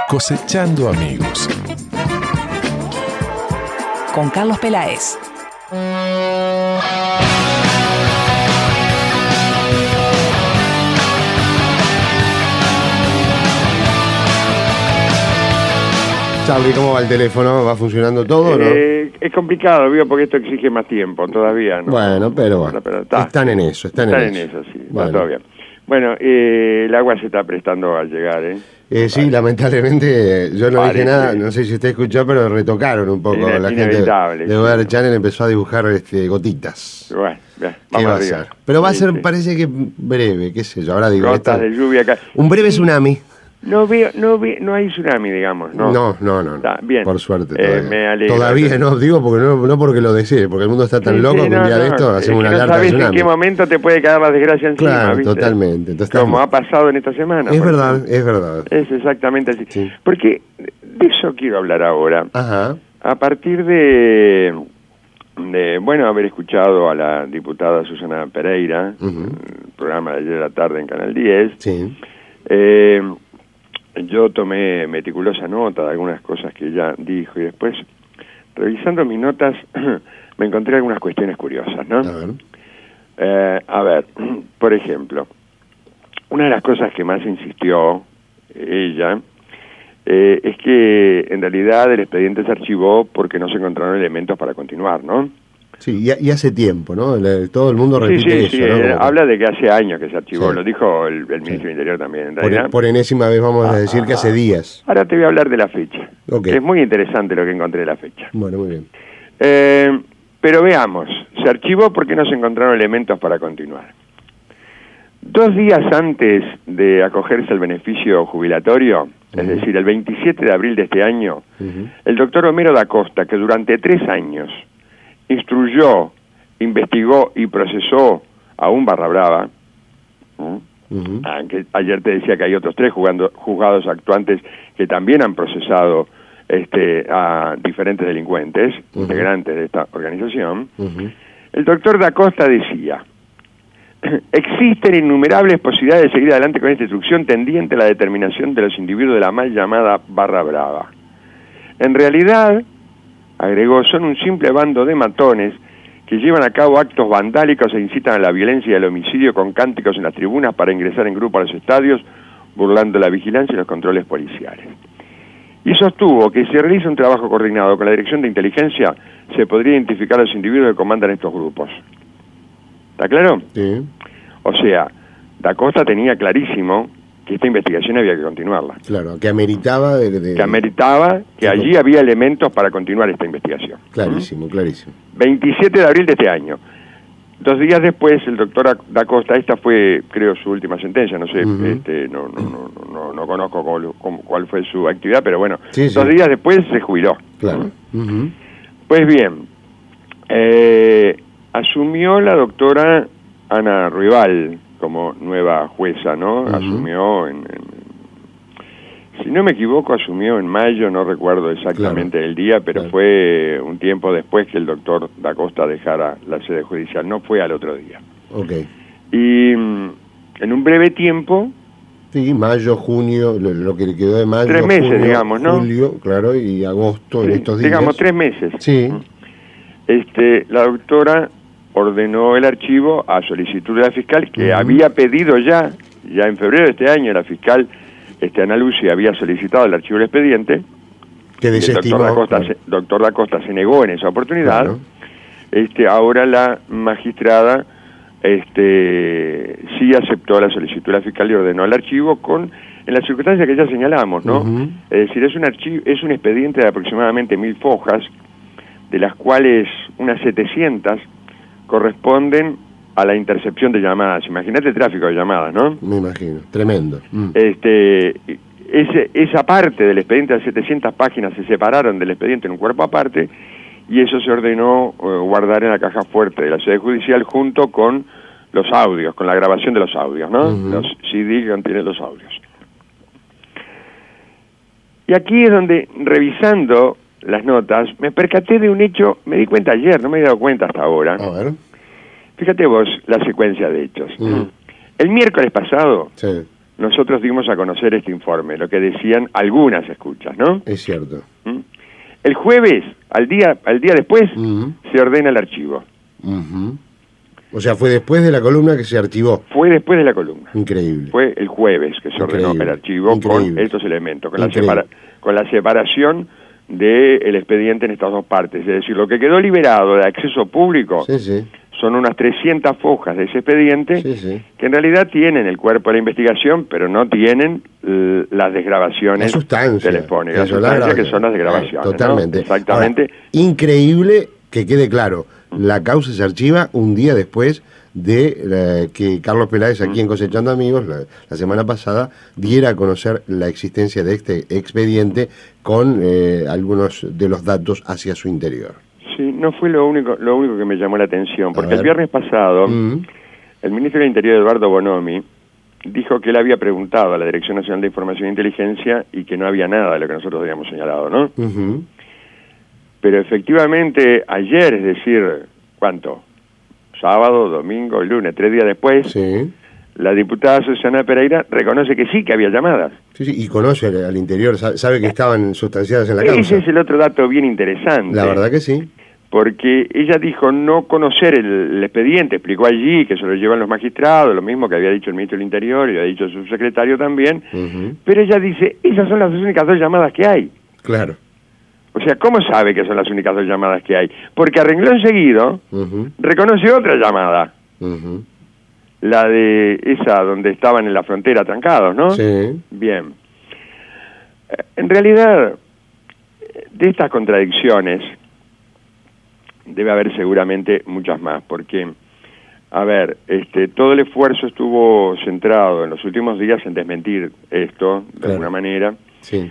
Cosechando amigos. Con Carlos Peláez. Sabri, ¿cómo va el teléfono? ¿Va funcionando todo o no? Es complicado, ¿vio? Porque esto exige más tiempo, todavía, ¿no? Bueno, pero están en eso, están en eso, sí, bueno. Está todo bien. Bueno, el agua se está prestando a llegar, ¿eh? Sí, lamentablemente, yo no dije nada, no sé si usted escuchó, pero retocaron un poco. La gente de Weather Channel empezó a dibujar gotitas. Bueno, ¿Qué va a ser? Pero va a ser, parece que breve, qué sé yo, ahora digo. Gotas de lluvia acá. Un breve tsunami. No hay tsunami, digamos, ¿no? No. Está bien. Por suerte, todavía. Me alegro. Todavía no, digo, porque no porque lo desee, porque el mundo está tan loco que un día de esto hacemos una alerta de tsunami. No sabes en qué momento te puede caer la desgracia encima, claro, ¿viste? Totalmente. Entonces, como ha pasado en esta semana. Es verdad. Es exactamente así. Sí. Porque de eso quiero hablar ahora. Ajá. A partir de haber escuchado a la diputada Susana Pereira, el programa de ayer de la tarde en Canal 10, sí. Yo tomé meticulosa nota de algunas cosas que ella dijo y después, revisando mis notas, me encontré algunas cuestiones curiosas, ¿no? A ver, por ejemplo, una de las cosas que más insistió ella es que en realidad el expediente se archivó porque no se encontraron elementos para continuar, ¿no? Sí, y hace tiempo, ¿no? Todo el mundo repite eso, ¿no? Habla de que hace años que se archivó, sí. Lo dijo el ministro del Interior también. Por enésima vez vamos a decir que hace días. Ahora te voy a hablar de la fecha. Okay. Es muy interesante lo que encontré de la fecha. Bueno, muy bien. Pero veamos, se archivó porque no se encontraron elementos para continuar. 2 días antes de acogerse al beneficio jubilatorio, es decir, el 27 de abril de este año, el doctor Homero da Costa, que durante 3 años instruyó, investigó y procesó a un barra brava, aunque ayer te decía que hay otros 3 juzgados actuantes que también han procesado a diferentes delincuentes, integrantes de esta organización. El doctor da Costa decía: existen innumerables posibilidades de seguir adelante con esta instrucción tendiente a la determinación de los individuos de la mal llamada barra brava. En realidad, agregó, son un simple bando de matones que llevan a cabo actos vandálicos e incitan a la violencia y al homicidio con cánticos en las tribunas para ingresar en grupo a los estadios, burlando la vigilancia y los controles policiales. Y sostuvo que si se realiza un trabajo coordinado con la Dirección de Inteligencia, se podría identificar a los individuos que comandan estos grupos. ¿Está claro? Sí. O sea, Da Costa tenía clarísimo que esta investigación había que continuarla. Claro, que ameritaba... Que allí había elementos para continuar esta investigación. Clarísimo. 27 de abril de este año. 2 días después, el doctor Da Costa, esta fue, creo, su última sentencia, no sé, no conozco cuál fue su actividad, pero bueno, 2 días después se jubiló. Claro. Pues bien, asumió la doctora Ana Ruibal como nueva jueza, ¿no? Asumió si no me equivoco, asumió en mayo, no recuerdo exactamente el día, pero fue un tiempo después que el doctor Da Costa dejara la sede judicial, no fue al otro día. Y en un breve tiempo... Sí, mayo, junio, lo que le quedó de mayo, 3 meses, junio, digamos, ¿no? Julio, claro, y agosto, en estos días. Digamos, 3 meses. Sí. La doctora ordenó el archivo a solicitud de la fiscal, que había pedido ya en febrero de este año, la fiscal Ana Lucy había solicitado el archivo del expediente, que desestimó. El doctor Da Costa se negó en esa oportunidad. Ahora la magistrada sí aceptó la solicitud de la fiscal y ordenó el archivo en las circunstancias que ya señalamos, ¿no? Es decir, es un expediente de aproximadamente 1000 fojas, de las cuales unas 700 corresponden a la intercepción de llamadas. Imagínate el tráfico de llamadas, ¿no? Me imagino, tremendo. Esa parte del expediente de 700 páginas se separaron del expediente en un cuerpo aparte, y eso se ordenó guardar en la caja fuerte de la sede judicial junto con los audios, con la grabación de los audios, ¿no? Los CD que contienen los audios. Y aquí es donde, revisando las notas, me percaté de un hecho, me di cuenta ayer, no me había dado cuenta hasta ahora. A ver. Fíjate vos la secuencia de hechos. El miércoles pasado, nosotros dimos a conocer este informe, lo que decían algunas escuchas, ¿no? Es cierto. El jueves, al día después, se ordena el archivo. O sea, fue después de la columna que se archivó. Fue después de la columna. Increíble. Fue el jueves que se ordenó el archivo con estos elementos, con la separación del expediente en estas dos partes. Es decir, lo que quedó liberado de acceso público son unas 300 hojas de ese expediente que en realidad tienen el cuerpo de la investigación, pero no tienen las desgrabaciones telefónicas. La sustancia que son las desgrabaciones. Totalmente. ¿No? Exactamente. Ahora, increíble que quede claro, la causa se archiva un día después de que Carlos Peláez, aquí en Cosechando Amigos, la semana pasada, diera a conocer la existencia de este expediente con algunos de los datos hacia su interior. Sí, no fue lo único que me llamó la atención, porque el viernes pasado, el ministro del Interior, Eduardo Bonomi, dijo que él había preguntado a la Dirección Nacional de Información e Inteligencia y que no había nada de lo que nosotros habíamos señalado, ¿no? Pero efectivamente ayer, es decir, ¿cuánto? Sábado, domingo, lunes, 3 días después, la diputada Susana Pereira reconoce que sí, que había llamadas. Y conoce al interior, sabe que estaban sustanciadas en la causa. Ese es el otro dato bien interesante. La verdad que sí. Porque ella dijo no conocer el expediente, explicó allí que se lo llevan los magistrados, lo mismo que había dicho el ministro del Interior y había dicho su secretario también, pero ella dice, esas son las únicas 2 llamadas que hay. Claro. O sea, ¿cómo sabe que son las únicas 2 llamadas que hay? Porque a renglón seguido reconoce otra llamada. La de esa donde estaban en la frontera trancados, ¿no? Sí. Bien. En realidad, de estas contradicciones debe haber seguramente muchas más, porque, a ver, todo el esfuerzo estuvo centrado en los últimos días en desmentir esto, de alguna manera. Sí.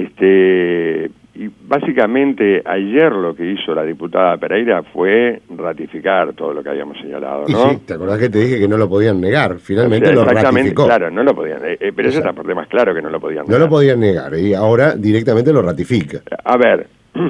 Y básicamente ayer lo que hizo la diputada Pereira fue ratificar todo lo que habíamos señalado, ¿no? Sí, ¿te acordás que te dije que no lo podían negar? Finalmente lo ratificó. Claro, no lo podían, pero eso está por demás claro que no lo podían negar. No lo podían negar, y ahora directamente lo ratifica. A ver,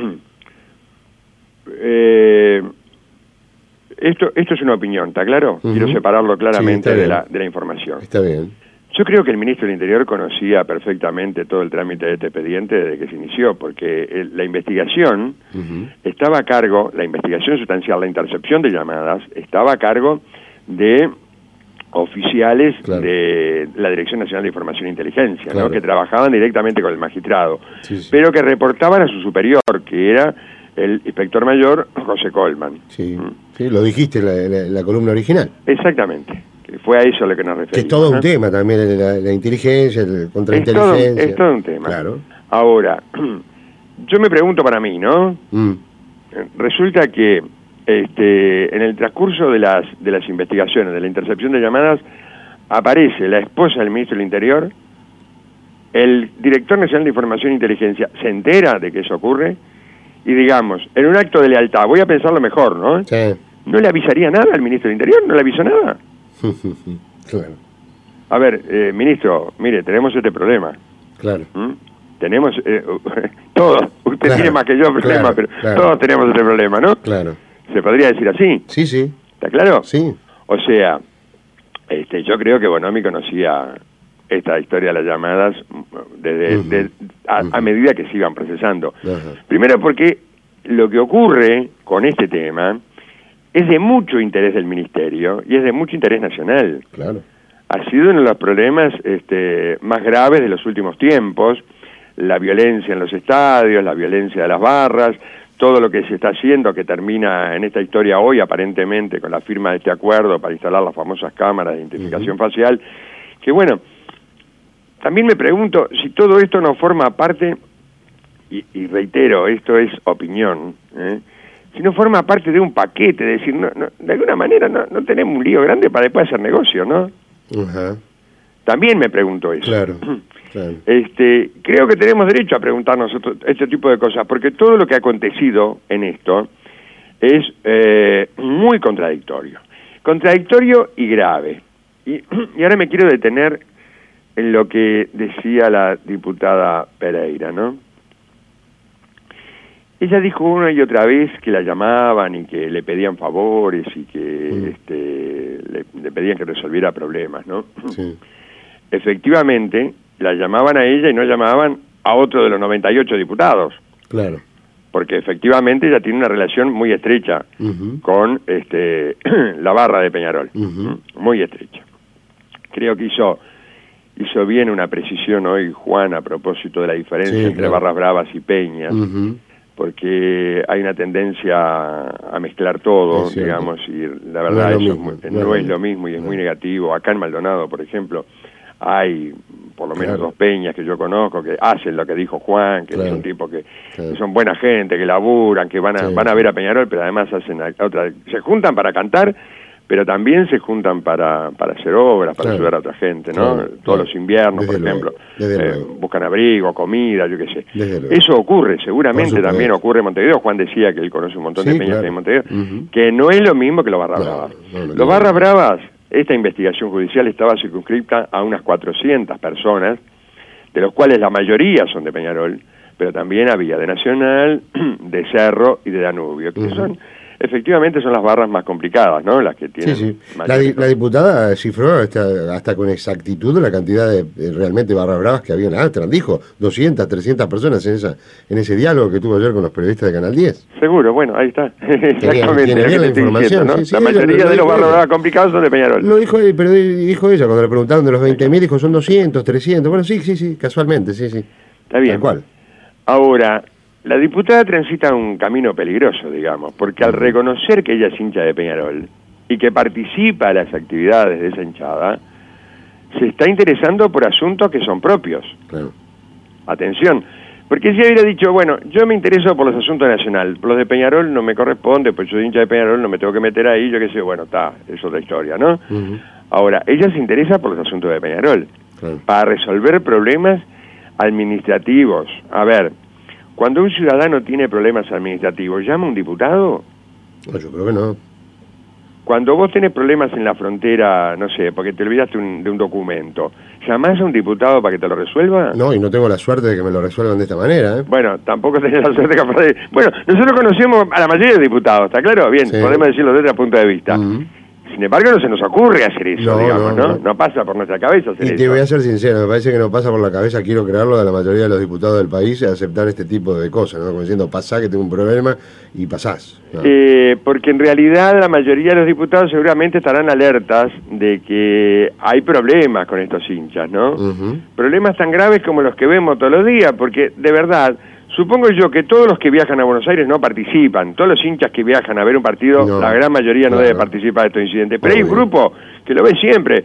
esto es una opinión, ¿está claro? Quiero separarlo claramente de la información. Está bien. Yo creo que el ministro del Interior conocía perfectamente todo el trámite de este expediente desde que se inició, porque la investigación estaba a cargo, la investigación sustancial, la intercepción de llamadas, estaba a cargo de oficiales de la Dirección Nacional de Información e Inteligencia, ¿no? Que trabajaban directamente con el magistrado, pero que reportaban a su superior, que era el inspector mayor José Colman. Sí, lo dijiste en la columna original. Exactamente. Fue a eso a lo que nos referimos. Que es todo un tema también, la inteligencia, el contrainteligencia. Es todo un tema. Claro. Ahora, yo me pregunto para mí, ¿no? Resulta que en el transcurso de las investigaciones, de la intercepción de llamadas, aparece la esposa del ministro del Interior, el director nacional de Información e Inteligencia se entera de que eso ocurre, y digamos, en un acto de lealtad, voy a pensarlo mejor, ¿no? Sí. ¿No le avisaría nada al ministro del Interior? ¿No le avisó nada? Claro. A ver, ministro, mire, tenemos este problema. Claro. Tenemos, todos, usted tiene más que yo problemas, pero todos tenemos este problema, ¿no? Claro. ¿Se podría decir así? Sí. ¿Está claro? Sí. O sea, yo creo que Bonomi conocía esta historia de las llamadas desde a medida que se iban procesando. Primero porque lo que ocurre con este tema es de mucho interés del Ministerio y es de mucho interés nacional. Claro. Ha sido uno de los problemas más graves de los últimos tiempos, la violencia en los estadios, la violencia de las barras, todo lo que se está haciendo, que termina en esta historia hoy, aparentemente, con la firma de este acuerdo para instalar las famosas cámaras de identificación facial, que bueno, también me pregunto si todo esto no forma parte, y reitero, esto es opinión, si no forma parte de un paquete, es decir, no, de alguna manera no tenemos un lío grande para después hacer negocio, ¿no? También me pregunto eso. Claro. Creo que tenemos derecho a preguntarnos este tipo de cosas, porque todo lo que ha acontecido en esto es muy contradictorio. Contradictorio y grave. Y ahora me quiero detener en lo que decía la diputada Pereira, ¿no? Ella dijo una y otra vez que la llamaban y que le pedían favores y que le pedían que resolviera problemas, ¿no? Sí. efectivamente la llamaban a ella y no llamaban a otro de los 98 diputados. Claro. Porque efectivamente ella tiene una relación muy estrecha con la barra de Peñarol, muy estrecha. Creo que hizo bien una precisión hoy Juan a propósito de la diferencia entre barras bravas y peñas, porque hay una tendencia a mezclar todo, digamos, y la verdad no es lo mismo y es muy negativo. Acá en Maldonado, por ejemplo, hay por lo menos 2 peñas que yo conozco que hacen lo que dijo Juan, que son tipos que son buena gente, que laburan, que van a ver a Peñarol, pero además hacen otra, se juntan para cantar, pero también se juntan para hacer obras, para ayudar a otra gente, ¿no? Todos los inviernos, por ejemplo, buscan abrigo, comida, yo qué sé. Eso ocurre, seguramente también ocurre en Montevideo. Juan decía que él conoce un montón de peñas en Montevideo, que no es lo mismo que los barras bravas. Los barras bravas, esta investigación judicial estaba circunscripta a unas 400 personas, de los cuales la mayoría son de Peñarol, pero también había de Nacional, de Cerro y de Danubio, que efectivamente son las barras más complicadas, ¿no? Las que tienen... La diputada cifró hasta con exactitud la cantidad de realmente barras bravas que había en la Astran. Dijo 200, 300 personas en ese diálogo que tuvo ayer con los periodistas de Canal 10. Seguro, bueno, ahí está. Exactamente. Tiene bien la información, diciendo, ¿no? La mayoría de los barras bravas complicados son de Peñarol. Lo dijo, pero dijo ella, cuando le preguntaron de los 20.000, dijo son 200, 300. Bueno, sí, casualmente, sí. Está bien. Tal cual. Ahora, la diputada transita un camino peligroso, digamos, porque al reconocer que ella es hincha de Peñarol y que participa de las actividades de esa hinchada, se está interesando por asuntos que son propios. Claro. Atención, porque si hubiera dicho, bueno, yo me intereso por los asuntos nacionales, por los de Peñarol no me corresponde, pues yo soy hincha de Peñarol, no me tengo que meter ahí, yo qué sé, bueno, es otra historia, ¿no? Ahora, ella se interesa por los asuntos de Peñarol, para resolver problemas administrativos. A ver, cuando un ciudadano tiene problemas administrativos, ¿llama a un diputado? No, yo creo que no. Cuando vos tenés problemas en la frontera, no sé, porque te olvidaste de un documento, ¿llamás a un diputado para que te lo resuelva? No, y no tengo la suerte de que me lo resuelvan de esta manera, ¿eh? Bueno, tampoco tenés la suerte capaz de... Bueno, nosotros conocemos a la mayoría de diputados, ¿está claro? Bien, podemos decirlo desde otro punto de vista. Sin embargo, no se nos ocurre hacer eso, digamos, ¿no? No pasa por nuestra cabeza hacer eso. Y te voy a ser sincero, me parece que no pasa por la cabeza, quiero creerlo, de la mayoría de los diputados del país aceptar este tipo de cosas, ¿no? Como diciendo, pasá que tengo un problema y pasás, ¿no? Porque en realidad la mayoría de los diputados seguramente estarán alertas de que hay problemas con estos hinchas, ¿no? Problemas tan graves como los que vemos todos los días, porque de verdad... Supongo yo que todos los que viajan a Buenos Aires no participan, todos los hinchas que viajan a ver un partido, la gran mayoría no debe participar de estos incidentes, pero hay un grupo que lo ve siempre.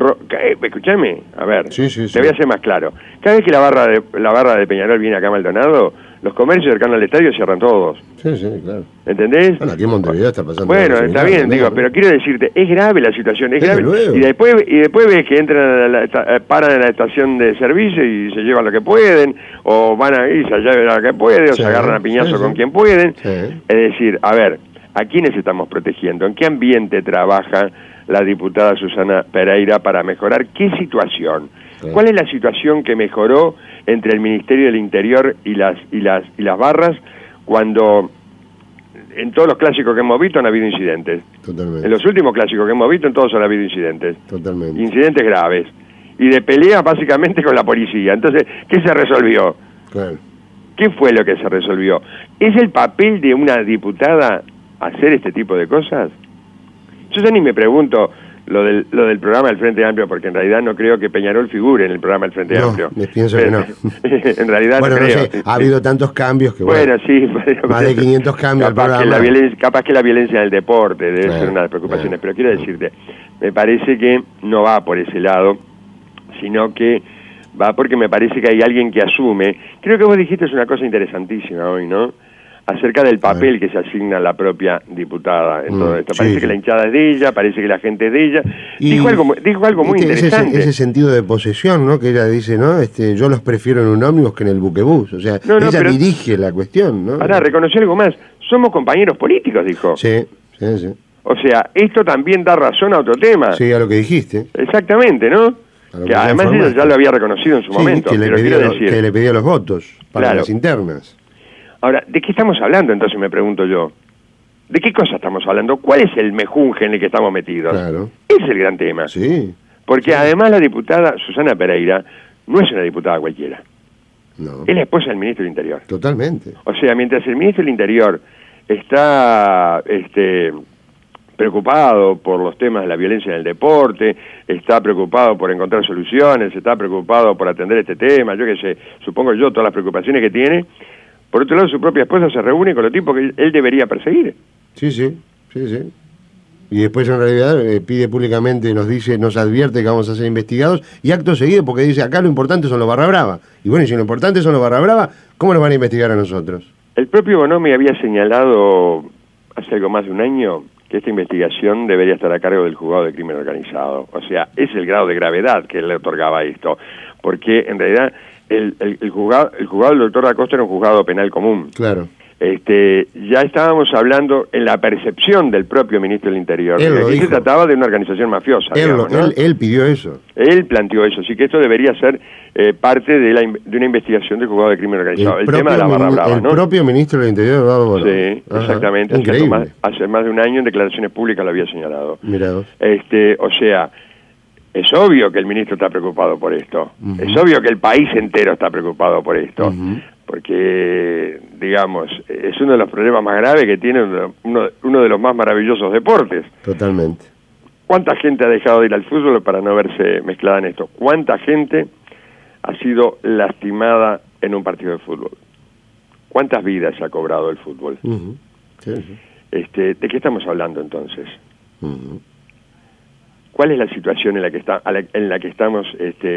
Escúchame, a ver, te voy a hacer más claro. Cada vez que la barra de Peñarol viene acá a Maldonado, los comercios cercanos al estadio cierran todos. Sí, claro. ¿Entendés? Bueno, aquí en Montevideo está pasando. Bueno, está bien, digo, pero quiero decirte, es grave la situación, es grave. Y después ves que entran paran en la estación de servicio y se llevan lo que pueden, o van ahí, se llevan lo que pueden, o se agarran a piñazo con quien pueden. Es decir, a ver, ¿a quiénes estamos protegiendo? ¿En qué ambiente trabaja la diputada Susana Pereira para mejorar qué situación? ¿Cuál es la situación que mejoró entre el Ministerio del Interior y las barras cuando en todos los clásicos que hemos visto han habido incidentes? Totalmente. En los últimos clásicos que hemos visto en todos han habido incidentes. Totalmente. Incidentes graves. Y de peleas básicamente con la policía. Entonces, ¿qué se resolvió? Claro. ¿Qué fue lo que se resolvió? ¿Es el papel de una diputada hacer este tipo de cosas? Yo ya ni me pregunto lo del programa del Frente Amplio, porque en realidad no creo que Peñarol figure en el programa del Frente Amplio. Pienso que no. En realidad bueno, no creo. No sé, ha habido tantos cambios que bueno, sí. Más de 500 cambios al programa. Capaz que la violencia del deporte debe ser una de las preocupaciones, pero quiero decirte, me parece que no va por ese lado, sino que va porque me parece que hay alguien que asume. Creo que vos dijiste una cosa interesantísima hoy, ¿no? Acerca del papel que se asigna a la propia diputada en todo esto. Parece que la hinchada es de ella, parece que la gente es de ella. Dijo algo muy interesante. Ese sentido de posesión, ¿no? Que ella dice, ¿no? Yo los prefiero en un ómnibus que en el buquebús. O sea, ella dirige la cuestión, ¿no? Ahora, reconoció algo más. Somos compañeros políticos, dijo. Sí. O sea, esto también da razón a otro tema. Sí, a lo que dijiste. Exactamente, ¿no? Que además ella ya lo había reconocido en su momento. Que le pedía los votos para las internas. Ahora, ¿de qué estamos hablando entonces, me pregunto yo? ¿De qué cosa estamos hablando? ¿Cuál es el mejunje en el que estamos metidos? Claro. Ese es el gran tema. Sí. Porque además la diputada Susana Pereira no es una diputada cualquiera. No. Es la esposa del ministro del Interior. Totalmente. O sea, mientras el ministro del Interior está preocupado por los temas de la violencia en el deporte, está preocupado por encontrar soluciones, está preocupado por atender este tema, yo qué sé, supongo yo todas las preocupaciones que tiene, por otro lado su propia esposa se reúne con los tipos que él debería perseguir. Sí. Y después en realidad pide públicamente, nos advierte que vamos a ser investigados, y acto seguido porque dice, acá lo importante son los barra brava. Y bueno, y si lo importante son los barra brava, ¿cómo nos van a investigar a nosotros? El propio Bonomi había señalado hace algo más de un año que esta investigación debería estar a cargo del juzgado de crimen organizado. O sea, es el grado de gravedad que le otorgaba esto, porque en realidad el juzgado del doctor Da Costa era un juzgado penal común. Claro. Ya estábamos hablando en la percepción del propio ministro del Interior. Aquí se trataba de una organización mafiosa. Él pidió eso. Él planteó eso, así que esto debería ser parte de una investigación del juzgado de crimen organizado. El tema de la barra brava, ¿no? El propio ministro del Interior, Eduardo Bonomi. Sí, exactamente. Hace más de un año en declaraciones públicas lo había señalado. Mirá vos. O sea, es obvio que el ministro está preocupado por esto. Es obvio que el país entero está preocupado por esto. Porque, digamos, es uno de los problemas más graves que tiene uno de los más maravillosos deportes. Totalmente. ¿Cuánta gente ha dejado de ir al fútbol para no verse mezclada en esto? ¿Cuánta gente ha sido lastimada en un partido de fútbol? ¿Cuántas vidas ha cobrado el fútbol? Sí. ¿De qué estamos hablando entonces? ¿Cuál es la situación en la que estamos,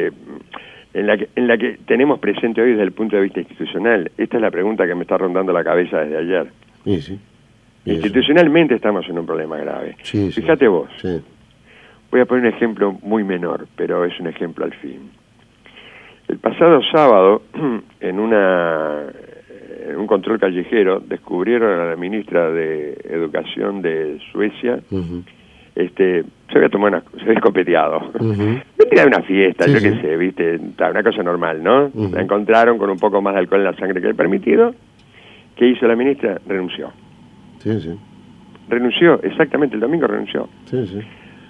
en la que tenemos presente hoy desde el punto de vista institucional? Esta es la pregunta que me está rondando la cabeza desde ayer. Sí. Institucionalmente estamos en un problema grave. Fíjate vos. Sí. Voy a poner un ejemplo muy menor, pero es un ejemplo al fin. El pasado sábado, en un control callejero, descubrieron a la ministra de Educación de Suecia. Se había copeteado. Venía de una fiesta, yo qué sé, viste, una cosa normal, ¿no? La encontraron con un poco más de alcohol en la sangre que el permitido. ¿Qué hizo la ministra? Renunció. Sí. Renunció, exactamente, el domingo renunció. Sí.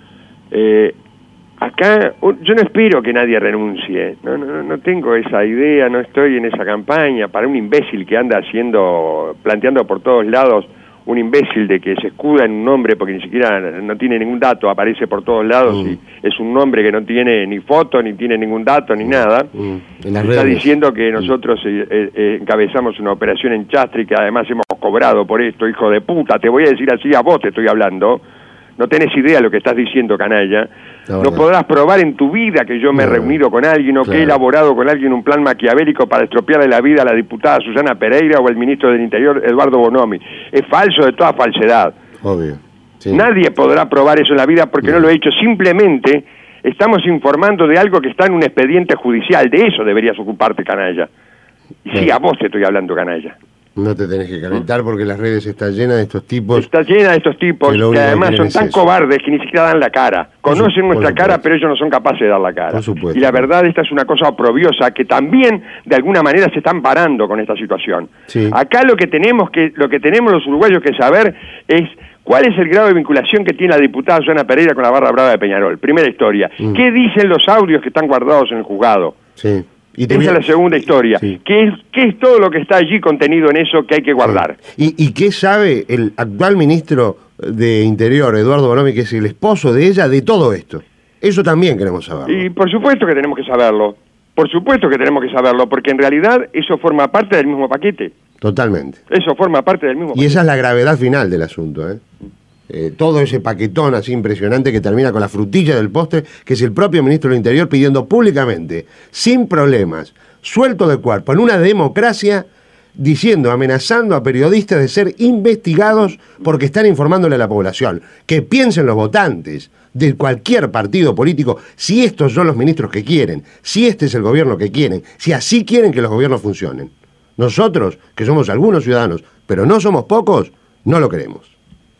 Acá, yo no espero que nadie renuncie, no tengo esa idea, no estoy en esa campaña para un imbécil que anda planteando por todos lados, un imbécil de que se escuda en un nombre porque ni siquiera no tiene ningún dato, aparece por todos lados y es un nombre que no tiene ni foto, ni tiene ningún dato, ni nada. Está diciendo que nosotros encabezamos una operación en Chastri que además hemos cobrado por esto, hijo de puta, te voy a decir así, a vos te estoy hablando. No tenés idea de lo que estás diciendo, canalla. No podrás probar en tu vida que yo me he reunido con alguien o que he elaborado con alguien un plan maquiavélico para estropearle la vida a la diputada Susana Pereira o al ministro del Interior, Eduardo Bonomi. Es falso de toda falsedad. Obvio. Sí. Nadie podrá probar eso en la vida porque no lo he hecho. Simplemente estamos informando de algo que está en un expediente judicial. De eso deberías ocuparte, canalla. Y sí, a vos te estoy hablando, canalla. No te tenés que calentar porque las redes están llenas de estos tipos. Está llena de estos tipos que además son tan cobardes que ni siquiera dan la cara. Conocen nuestra cara, pero ellos no son capaces de dar la cara. Por supuesto. Y la verdad, esta es una cosa oprobiosa que también, de alguna manera, se están parando con esta situación. Sí. Acá lo que tenemos los uruguayos que saber es cuál es el grado de vinculación que tiene la diputada Susana Pereira con la barra brava de Peñarol. Primera historia. ¿Qué dicen los audios que están guardados en el juzgado? Sí. Esa es la segunda historia. Sí. ¿Qué es todo lo que está allí contenido en eso que hay que guardar? Sí. ¿Y qué sabe el actual ministro de Interior, Eduardo Bonomi, que es el esposo de ella, de todo esto? Eso también queremos saberlo. Y por supuesto que tenemos que saberlo. Por supuesto que tenemos que saberlo, porque en realidad eso forma parte del mismo paquete. Totalmente. Eso forma parte del mismo paquete. Y esa es la gravedad final del asunto, ¿eh? Todo ese paquetón así impresionante que termina con la frutilla del postre, que es el propio ministro del Interior pidiendo públicamente, sin problemas, suelto de cuerpo, en una democracia, diciendo, amenazando a periodistas de ser investigados porque están informándole a la población. Que piensen los votantes de cualquier partido político si estos son los ministros que quieren, si este es el gobierno que quieren, si así quieren que los gobiernos funcionen. Nosotros, que somos algunos ciudadanos, pero no somos pocos, no lo queremos.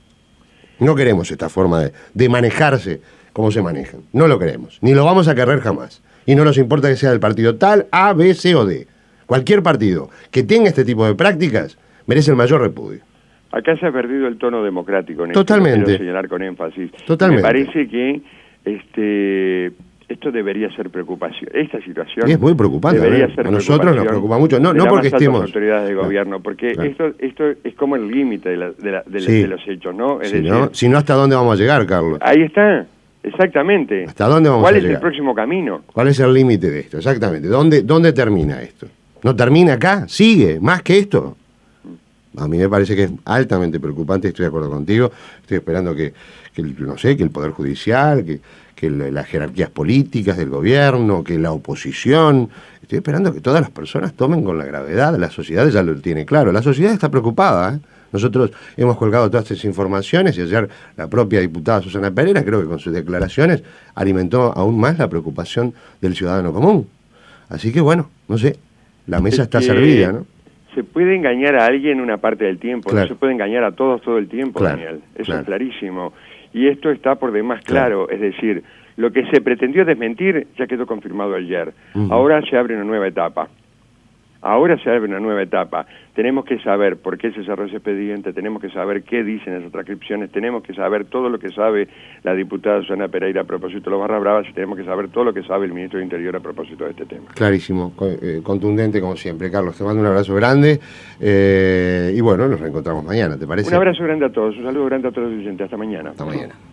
No queremos esta forma de manejarse como se manejan. No lo queremos. Ni lo vamos a querer jamás. Y no nos importa que sea del partido tal, A, B, C o D. Cualquier partido que tenga este tipo de prácticas merece el mayor repudio. Acá se ha perdido el tono democrático en Totalmente. esto, quiero señalar con énfasis. Totalmente. Me parece que esto debería ser preocupación. Esta situación Y es muy preocupante. debería ser a nosotros nos preocupa mucho. No, de no las porque más altas estemos... autoridades de gobierno, porque Claro. esto es como el límite Sí. de los hechos, ¿no? Es Si decir, no, si no, ¿hasta dónde vamos a llegar, Carlos? ahí está, exactamente. ¿Hasta dónde vamos ¿Cuál a es el llegar? próximo camino? ¿Cuál es el límite de esto? Exactamente. ¿Dónde termina esto? ¿No termina acá? ¿Sigue? ¿Más que esto? A mí me parece que es altamente preocupante, estoy de acuerdo contigo. Estoy esperando que no sé, que el Poder Judicial, que las jerarquías políticas del gobierno, que la oposición, estoy esperando que todas las personas tomen con la gravedad. La sociedad ya lo tiene claro. La sociedad está preocupada, ¿eh? Nosotros hemos colgado todas estas informaciones y ayer la propia diputada Susana Pereira, creo que con sus declaraciones, alimentó aún más la preocupación del ciudadano común. Así que bueno, no sé, la mesa está servida, ¿no? Se puede engañar a alguien una parte del tiempo, Claro. no se puede engañar a todos todo el tiempo, Claro, Daniel. Eso claro. es clarísimo. Y esto está por demás claro. Es decir, lo que se pretendió desmentir ya quedó confirmado ayer. Ujú. Ahora se abre una nueva etapa. Tenemos que saber por qué se cerró ese expediente, tenemos que saber qué dicen esas transcripciones, tenemos que saber todo lo que sabe la diputada Susana Pereira a propósito de los Barra Bravas y tenemos que saber todo lo que sabe el ministro de Interior a propósito de este tema. Clarísimo, contundente como siempre. Carlos, te mando un abrazo grande y bueno, nos reencontramos mañana, ¿te parece? Un abrazo grande a todos, un saludo grande a todos los oyentes. Hasta mañana. Hasta mañana.